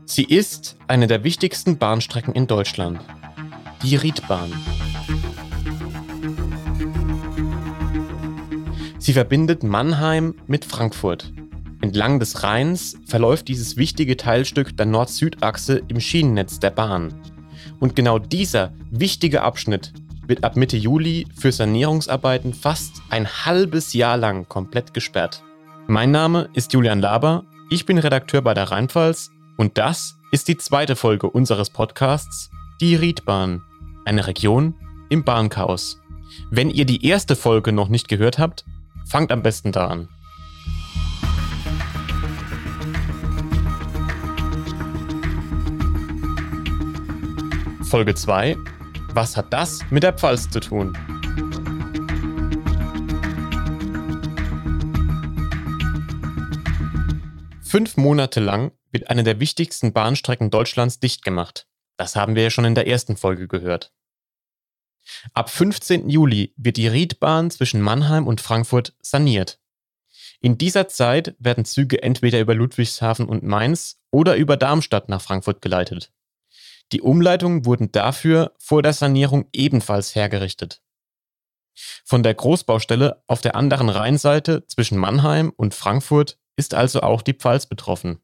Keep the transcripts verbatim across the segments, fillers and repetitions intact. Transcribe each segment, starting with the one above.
Sie ist eine der wichtigsten Bahnstrecken in Deutschland, die Riedbahn. Sie verbindet Mannheim mit Frankfurt. Entlang des Rheins verläuft dieses wichtige Teilstück der Nord-Süd-Achse im Schienennetz der Bahn. Und genau dieser wichtige Abschnitt wird ab Mitte Juli für Sanierungsarbeiten fast ein halbes Jahr lang komplett gesperrt. Mein Name ist Julian Laber, ich bin Redakteur bei der Rheinpfalz und das ist die zweite Folge unseres Podcasts Die Riedbahn, eine Region im Bahnchaos. Wenn ihr die erste Folge noch nicht gehört habt, fangt am besten da an. Folge zwei. Was hat das mit der Pfalz zu tun? Fünf Monate lang wird eine der wichtigsten Bahnstrecken Deutschlands dicht gemacht. Das haben wir ja schon in der ersten Folge gehört. Ab fünfzehnten Juli wird die Riedbahn zwischen Mannheim und Frankfurt saniert. In dieser Zeit werden Züge entweder über Ludwigshafen und Mainz oder über Darmstadt nach Frankfurt geleitet. Die Umleitungen wurden dafür vor der Sanierung ebenfalls hergerichtet. Von der Großbaustelle auf der anderen Rheinseite zwischen Mannheim und Frankfurt ist also auch die Pfalz betroffen.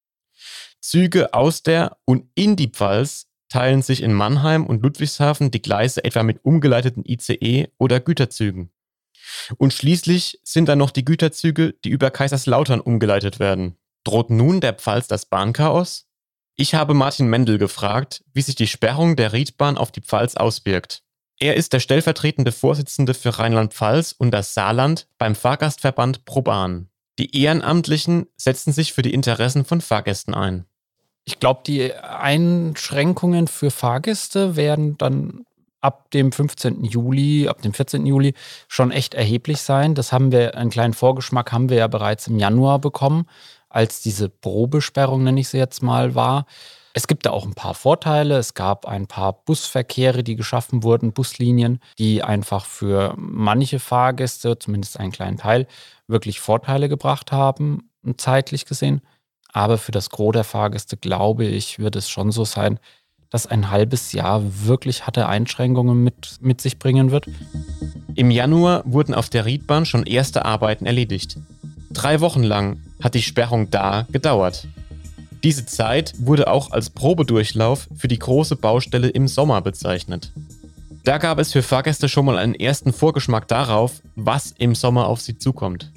Züge aus der und in die Pfalz teilen sich in Mannheim und Ludwigshafen die Gleise etwa mit umgeleiteten I C E oder Güterzügen. Und schließlich sind da noch die Güterzüge, die über Kaiserslautern umgeleitet werden. Droht nun der Pfalz das Bahnchaos? Ich habe Martin Mendel gefragt, wie sich die Sperrung der Riedbahn auf die Pfalz auswirkt. Er ist der stellvertretende Vorsitzende für Rheinland-Pfalz und das Saarland beim Fahrgastverband ProBahn. Die Ehrenamtlichen setzen sich für die Interessen von Fahrgästen ein. Ich glaube, die Einschränkungen für Fahrgäste werden dann ab dem fünfzehnten Juli, ab dem vierzehnten Juli schon echt erheblich sein. Das haben wir, einen kleinen Vorgeschmack haben wir ja bereits im Januar bekommen, als diese Probesperrung, nenne ich sie jetzt mal, war. Es gibt da auch ein paar Vorteile. Es gab ein paar Busverkehre, die geschaffen wurden, Buslinien, die einfach für manche Fahrgäste, zumindest einen kleinen Teil, wirklich Vorteile gebracht haben, zeitlich gesehen. Aber für das Gros der Fahrgäste, glaube ich, wird es schon so sein, dass ein halbes Jahr wirklich harte Einschränkungen mit, mit sich bringen wird. Im Januar wurden auf der Riedbahn schon erste Arbeiten erledigt. Drei Wochen lang hat die Sperrung da gedauert. Diese Zeit wurde auch als Probedurchlauf für die große Baustelle im Sommer bezeichnet. Da gab es für Fahrgäste schon mal einen ersten Vorgeschmack darauf, was im Sommer auf sie zukommt.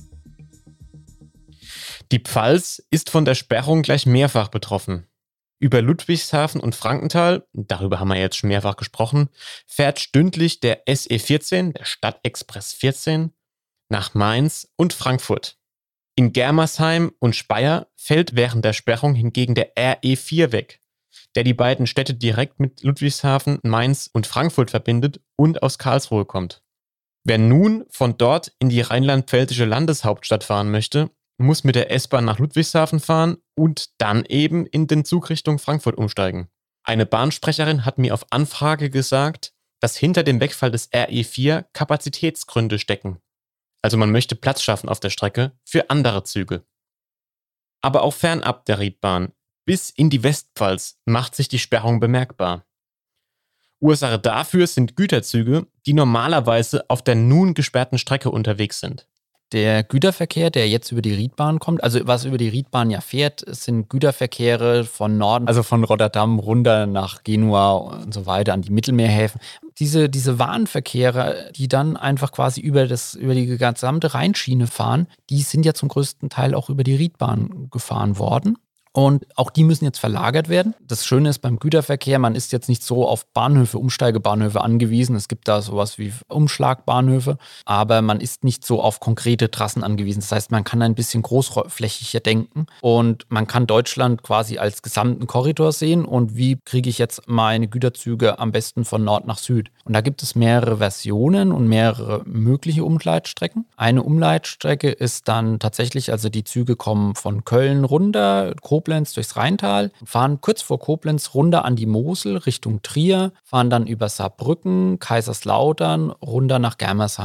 Die Pfalz ist von der Sperrung gleich mehrfach betroffen. Über Ludwigshafen und Frankenthal, darüber haben wir jetzt schon mehrfach gesprochen, fährt stündlich der S E vierzehn, der Stadtexpress vierzehn, nach Mainz und Frankfurt. In Germersheim und Speyer fällt während der Sperrung hingegen der R E vier weg, der die beiden Städte direkt mit Ludwigshafen, Mainz und Frankfurt verbindet und aus Karlsruhe kommt. Wer nun von dort in die rheinland-pfälzische Landeshauptstadt fahren möchte, muss mit der S-Bahn nach Ludwigshafen fahren und dann eben in den Zug Richtung Frankfurt umsteigen. Eine Bahnsprecherin hat mir auf Anfrage gesagt, dass hinter dem Wegfall des R E vier Kapazitätsgründe stecken. Also man möchte Platz schaffen auf der Strecke für andere Züge. Aber auch fernab der Riedbahn, bis in die Westpfalz, macht sich die Sperrung bemerkbar. Ursache dafür sind Güterzüge, die normalerweise auf der nun gesperrten Strecke unterwegs sind. Der Güterverkehr, der jetzt über die Riedbahn kommt, also was über die Riedbahn ja fährt, sind Güterverkehre von Norden, also von Rotterdam runter nach Genua und so weiter an die Mittelmeerhäfen. Diese, diese Warenverkehre, die dann einfach quasi über, das, über die gesamte Rheinschiene fahren, die sind ja zum größten Teil auch über die Riedbahn gefahren worden. Und auch die müssen jetzt verlagert werden. Das Schöne ist beim Güterverkehr, man ist jetzt nicht so auf Bahnhöfe, Umsteigebahnhöfe angewiesen. Es gibt da sowas wie Umschlagbahnhöfe, aber man ist nicht so auf konkrete Trassen angewiesen. Das heißt, man kann ein bisschen großflächiger denken und man kann Deutschland quasi als gesamten Korridor sehen und wie kriege ich jetzt meine Güterzüge am besten von Nord nach Süd. Und da gibt es mehrere Versionen und mehrere mögliche Umleitstrecken. Eine Umleitstrecke ist dann tatsächlich, also die Züge kommen von Köln runter, Koblenz durchs Rheintal, fahren kurz vor Koblenz runter an die Mosel Richtung Trier, fahren dann über Saarbrücken, Kaiserslautern, runter nach Germersheim.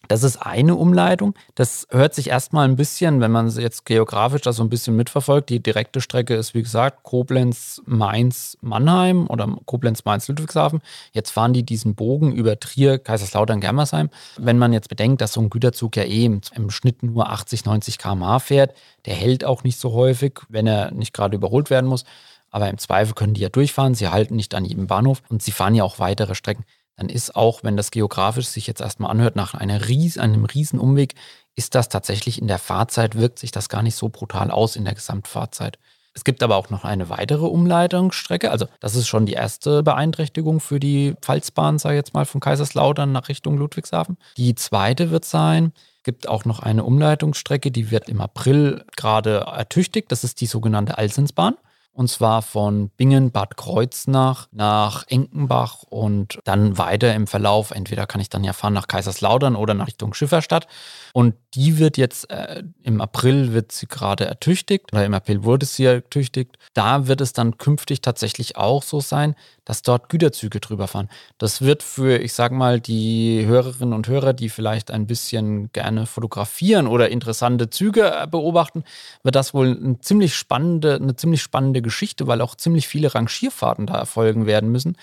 Das ist eine Umleitung. Das hört sich erstmal ein bisschen, wenn man jetzt geografisch das so ein bisschen mitverfolgt, die direkte Strecke ist, wie gesagt, Koblenz, Mainz, Mannheim oder Koblenz, Mainz, Ludwigshafen. Jetzt fahren die diesen Bogen über Trier, Kaiserslautern, Germersheim. Wenn man jetzt bedenkt, dass so ein Güterzug ja eh im, im Schnitt nur achtzig, neunzig Kilometer pro Stunde fährt, der hält auch nicht so häufig, wenn er nicht gerade überholt werden muss. Aber im Zweifel können die ja durchfahren, sie halten nicht an jedem Bahnhof und sie fahren ja auch weitere Strecken. Dann ist auch, wenn das geografisch sich jetzt erstmal anhört, nach einer Ries, einem riesen Umweg, ist das tatsächlich in der Fahrzeit, wirkt sich das gar nicht so brutal aus in der Gesamtfahrzeit. Es gibt aber auch noch eine weitere Umleitungsstrecke, also das ist schon die erste Beeinträchtigung für die Pfalzbahn, sage ich jetzt mal, von Kaiserslautern nach Richtung Ludwigshafen. Die zweite wird sein, gibt auch noch eine Umleitungsstrecke, die wird im April gerade ertüchtigt, das ist die sogenannte Alsensbahn. Und zwar von Bingen-Bad Kreuznach nach Enkenbach und dann weiter im Verlauf. Entweder kann ich dann ja fahren nach Kaiserslautern oder nach Richtung Schifferstadt. Und die wird jetzt, äh, im April wird sie gerade ertüchtigt, oder im April wurde sie ertüchtigt. Da wird es dann künftig tatsächlich auch so sein, dass dort Güterzüge drüber fahren. Das wird für, ich sag mal, die Hörerinnen und Hörer, die vielleicht ein bisschen gerne fotografieren oder interessante Züge beobachten, wird das wohl eine ziemlich spannende, eine ziemlich spannende Geschichte, weil auch ziemlich viele Rangierfahrten da erfolgen werden müssen.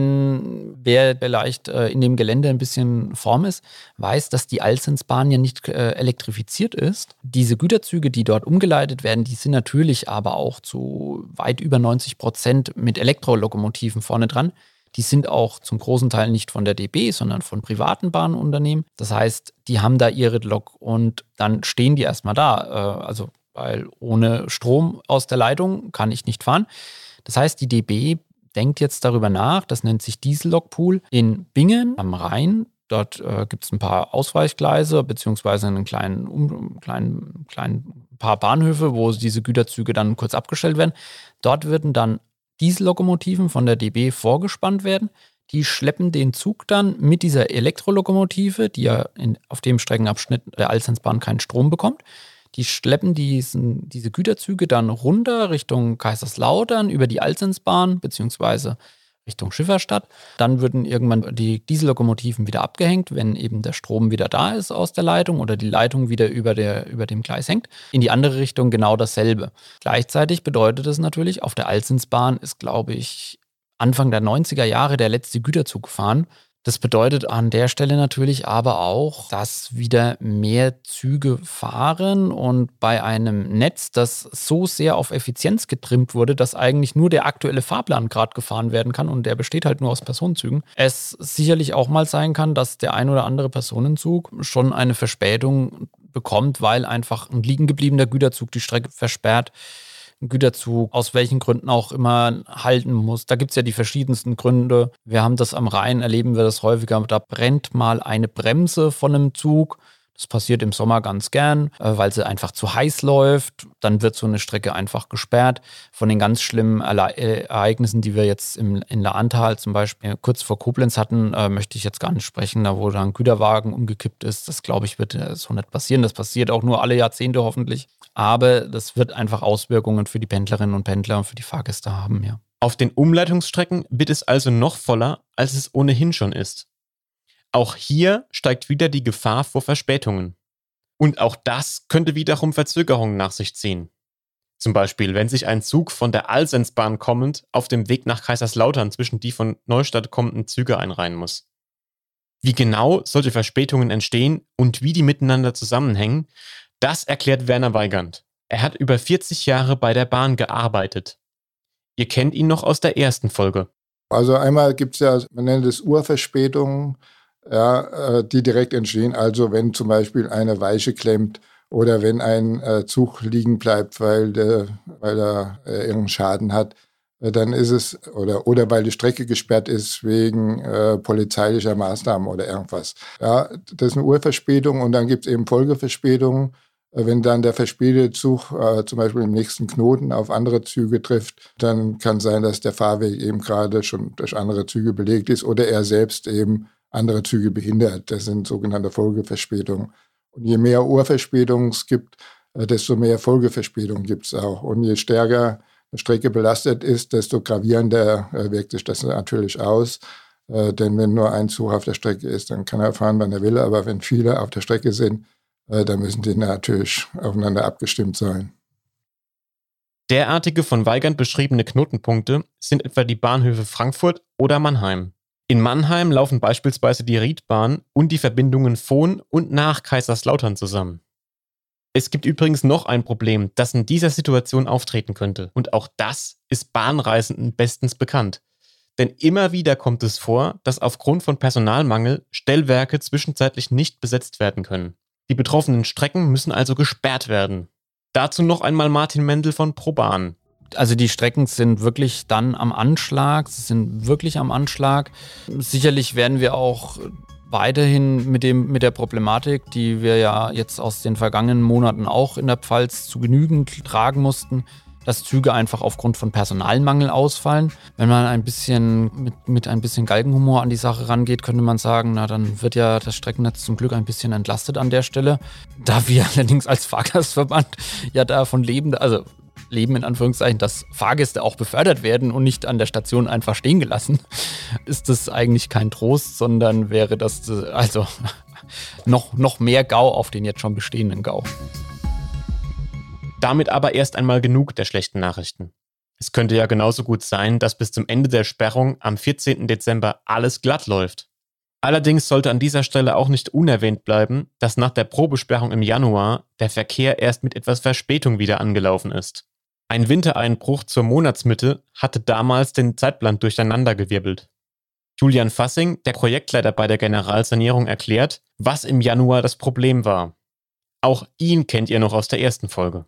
Denn wer vielleicht äh, in dem Gelände ein bisschen Form ist, weiß, dass die Alsensbahn ja nicht äh, elektrifiziert ist. Diese Güterzüge, die dort umgeleitet werden, die sind natürlich aber auch zu weit über neunzig Prozent mit Elektrolokomotiven vorne dran. Die sind auch zum großen Teil nicht von der D B, sondern von privaten Bahnunternehmen. Das heißt, die haben da ihre Lok und dann stehen die erstmal da. Äh, also weil ohne Strom aus der Leitung kann ich nicht fahren. Das heißt, die D B denkt jetzt darüber nach, das nennt sich Diesellokpool in Bingen am Rhein. Dort äh, gibt es ein paar Ausweichgleise beziehungsweise einen kleinen, um, kleinen, kleinen paar Bahnhöfe, wo diese Güterzüge dann kurz abgestellt werden. Dort würden dann Diesellokomotiven von der D B vorgespannt werden. Die schleppen den Zug dann mit dieser Elektrolokomotive, die ja in, auf dem Streckenabschnitt der Alsensbahn keinen Strom bekommt. Die schleppen diesen, diese Güterzüge dann runter Richtung Kaiserslautern über die Alsensbahn beziehungsweise Richtung Schifferstadt. Dann würden irgendwann die Diesellokomotiven wieder abgehängt, wenn eben der Strom wieder da ist aus der Leitung oder die Leitung wieder über, der, über dem Gleis hängt. In die andere Richtung genau dasselbe. Gleichzeitig bedeutet es natürlich, auf der Alsensbahn ist, glaube ich, Anfang der neunziger Jahre der letzte Güterzug gefahren. Das bedeutet an der Stelle natürlich aber auch, dass wieder mehr Züge fahren und bei einem Netz, das so sehr auf Effizienz getrimmt wurde, dass eigentlich nur der aktuelle Fahrplan gerade gefahren werden kann und der besteht halt nur aus Personenzügen, es sicherlich auch mal sein kann, dass der ein oder andere Personenzug schon eine Verspätung bekommt, weil einfach ein liegen gebliebener Güterzug die Strecke versperrt. Ein Güterzug, aus welchen Gründen auch immer, halten muss. Da gibt es ja die verschiedensten Gründe. Wir haben das am Rhein, erleben wir das häufiger. Da brennt mal eine Bremse von einem Zug. Das passiert im Sommer ganz gern, weil sie einfach zu heiß läuft. Dann wird so eine Strecke einfach gesperrt. Von den ganz schlimmen Ereignissen, die wir jetzt im, in Lahntal zum Beispiel kurz vor Koblenz hatten, äh, möchte ich jetzt gar nicht sprechen, da wo dann ein Güterwagen umgekippt ist. Das, glaube ich, wird so nicht passieren. Das passiert auch nur alle Jahrzehnte hoffentlich. Aber das wird einfach Auswirkungen für die Pendlerinnen und Pendler und für die Fahrgäste haben, ja. Auf den Umleitungsstrecken wird es also noch voller, als es ohnehin schon ist. Auch hier steigt wieder die Gefahr vor Verspätungen. Und auch das könnte wiederum Verzögerungen nach sich ziehen. Zum Beispiel, wenn sich ein Zug von der Alsensbahn kommend auf dem Weg nach Kaiserslautern zwischen die von Neustadt kommenden Züge einreihen muss. Wie genau solche Verspätungen entstehen und wie die miteinander zusammenhängen, das erklärt Werner Weigand. Er hat über vierzig Jahre bei der Bahn gearbeitet. Ihr kennt ihn noch aus der ersten Folge. Also einmal gibt es ja, man nennt es Urverspätungen, ja, die direkt entstehen. Also wenn zum Beispiel eine Weiche klemmt oder wenn ein äh, Zug liegen bleibt, weil, der, weil er äh, irgendeinen Schaden hat, äh, dann ist es, oder, oder weil die Strecke gesperrt ist wegen äh, polizeilicher Maßnahmen oder irgendwas. Ja, das ist eine Urverspätung und dann gibt es eben Folgeverspätungen. Wenn dann der verspätete Zug äh, zum Beispiel im nächsten Knoten auf andere Züge trifft, dann kann sein, dass der Fahrweg eben gerade schon durch andere Züge belegt ist oder er selbst eben andere Züge behindert. Das sind sogenannte Folgeverspätungen. Und je mehr Urverspätungen es gibt, äh, desto mehr Folgeverspätungen gibt es auch. Und je stärker eine Strecke belastet ist, desto gravierender äh, wirkt sich das natürlich aus. Äh, denn wenn nur ein Zug auf der Strecke ist, dann kann er fahren, wann er will. Aber wenn viele auf der Strecke sind, äh, dann müssen die natürlich aufeinander abgestimmt sein. Derartige von Weigand beschriebene Knotenpunkte sind etwa die Bahnhöfe Frankfurt oder Mannheim. In Mannheim laufen beispielsweise die Riedbahn und die Verbindungen von und nach Kaiserslautern zusammen. Es gibt übrigens noch ein Problem, das in dieser Situation auftreten könnte. Und auch das ist Bahnreisenden bestens bekannt. Denn immer wieder kommt es vor, dass aufgrund von Personalmangel Stellwerke zwischenzeitlich nicht besetzt werden können. Die betroffenen Strecken müssen also gesperrt werden. Dazu noch einmal Martin Mendel von ProBahn. Also die Strecken sind wirklich dann am Anschlag, sie sind wirklich am Anschlag. Sicherlich werden wir auch weiterhin mit dem, mit der Problematik, die wir ja jetzt aus den vergangenen Monaten auch in der Pfalz zu Genügen tragen mussten, dass Züge einfach aufgrund von Personalmangel ausfallen. Wenn man ein bisschen mit, mit ein bisschen Galgenhumor an die Sache rangeht, könnte man sagen, na dann wird ja das Streckennetz zum Glück ein bisschen entlastet an der Stelle. Da wir allerdings als Fahrgastverband ja davon leben, also leben in Anführungszeichen, dass Fahrgäste auch befördert werden und nicht an der Station einfach stehen gelassen, ist das eigentlich kein Trost, sondern wäre das also noch, noch mehr Gau auf den jetzt schon bestehenden Gau. Damit aber erst einmal genug der schlechten Nachrichten. Es könnte ja genauso gut sein, dass bis zum Ende der Sperrung am vierzehnten Dezember alles glatt läuft. Allerdings sollte an dieser Stelle auch nicht unerwähnt bleiben, dass nach der Probesperrung im Januar der Verkehr erst mit etwas Verspätung wieder angelaufen ist. Ein Wintereinbruch zur Monatsmitte hatte damals den Zeitplan durcheinandergewirbelt. Julian Fassing, der Projektleiter bei der Generalsanierung, erklärt, was im Januar das Problem war. Auch ihn kennt ihr noch aus der ersten Folge.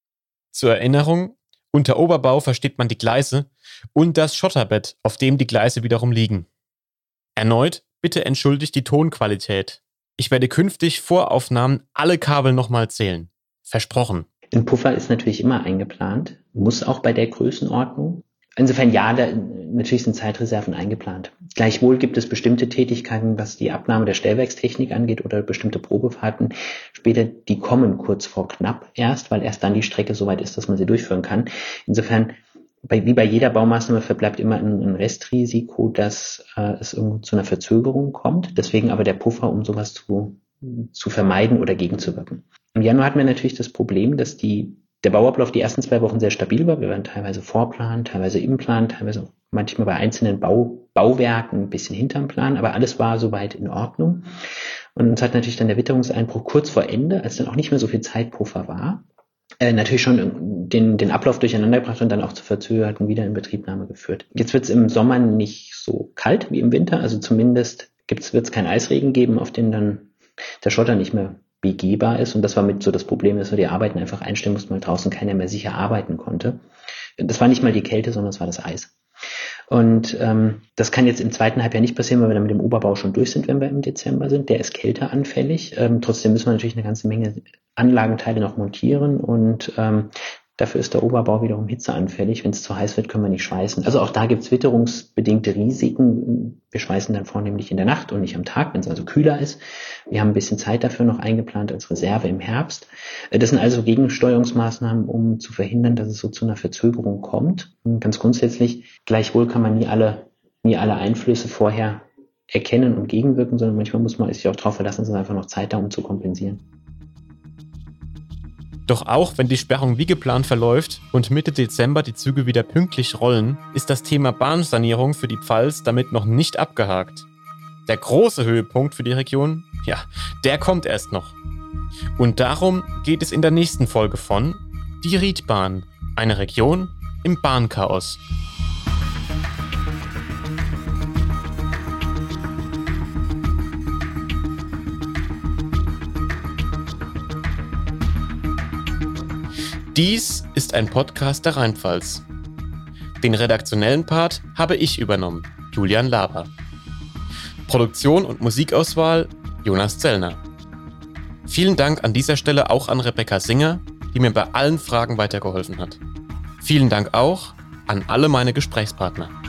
Zur Erinnerung, unter Oberbau versteht man die Gleise und das Schotterbett, auf dem die Gleise wiederum liegen. Erneut, bitte entschuldigt die Tonqualität. Ich werde künftig vor Aufnahmen alle Kabel nochmal zählen. Versprochen. Ein Puffer ist natürlich immer eingeplant, muss auch bei der Größenordnung. Insofern ja, da, natürlich sind Zeitreserven eingeplant. Gleichwohl gibt es bestimmte Tätigkeiten, was die Abnahme der Stellwerkstechnik angeht oder bestimmte Probefahrten später, die kommen kurz vor knapp erst, weil erst dann die Strecke soweit ist, dass man sie durchführen kann. Insofern, bei, wie bei jeder Baumaßnahme verbleibt immer ein, ein Restrisiko, dass äh, es irgendwo zu einer Verzögerung kommt. Deswegen aber der Puffer, um sowas zu, zu vermeiden oder gegenzuwirken. Im Januar hatten wir natürlich das Problem, dass die der Bauablauf die ersten zwei Wochen sehr stabil war. Wir waren teilweise Vorplan, teilweise im Plan, teilweise auch manchmal bei einzelnen Bau, Bauwerken ein bisschen hinterm Plan, aber alles war soweit in Ordnung. Und uns hat natürlich dann der Witterungseinbruch kurz vor Ende, als dann auch nicht mehr so viel Zeitpuffer war, äh, natürlich schon den, den Ablauf durcheinander gebracht und dann auch zu verzögerten Wiederinbetriebnahme geführt. Jetzt wird es im Sommer nicht so kalt wie im Winter, also zumindest wird es keinen Eisregen geben, auf dem dann der Schotter nicht mehr begehbar ist. Und das war mit so das Problem, dass wir die Arbeiten einfach einstellen mussten, weil draußen keiner mehr sicher arbeiten konnte. Das war nicht mal die Kälte, sondern es war das Eis. Und ähm, das kann jetzt im zweiten Halbjahr nicht passieren, weil wir dann mit dem Oberbau schon durch sind, wenn wir im Dezember sind. Der ist kälteanfällig. Ähm, trotzdem müssen wir natürlich eine ganze Menge Anlagenteile noch montieren und ähm, dafür ist der Oberbau wiederum hitzeanfällig. Wenn es zu heiß wird, können wir nicht schweißen. Also auch da gibt es witterungsbedingte Risiken. Wir schweißen dann vornehmlich in der Nacht und nicht am Tag, wenn es also kühler ist. Wir haben ein bisschen Zeit dafür noch eingeplant als Reserve im Herbst. Das sind also Gegensteuerungsmaßnahmen, um zu verhindern, dass es so zu einer Verzögerung kommt. Und ganz grundsätzlich, gleichwohl kann man nie alle, nie alle Einflüsse vorher erkennen und gegenwirken, sondern manchmal muss man sich auch darauf verlassen, dass es einfach noch Zeit da, um zu kompensieren. Doch auch wenn die Sperrung wie geplant verläuft und Mitte Dezember die Züge wieder pünktlich rollen, ist das Thema Bahnsanierung für die Pfalz damit noch nicht abgehakt. Der große Höhepunkt für die Region, ja, der kommt erst noch. Und darum geht es in der nächsten Folge von Die Riedbahn, eine Region im Bahnchaos. Dies ist ein Podcast der Rheinpfalz. Den redaktionellen Part habe ich übernommen, Julian Laber. Produktion und Musikauswahl Jonas Zellner. Vielen Dank an dieser Stelle auch an Rebecca Singer, die mir bei allen Fragen weitergeholfen hat. Vielen Dank auch an alle meine Gesprächspartner.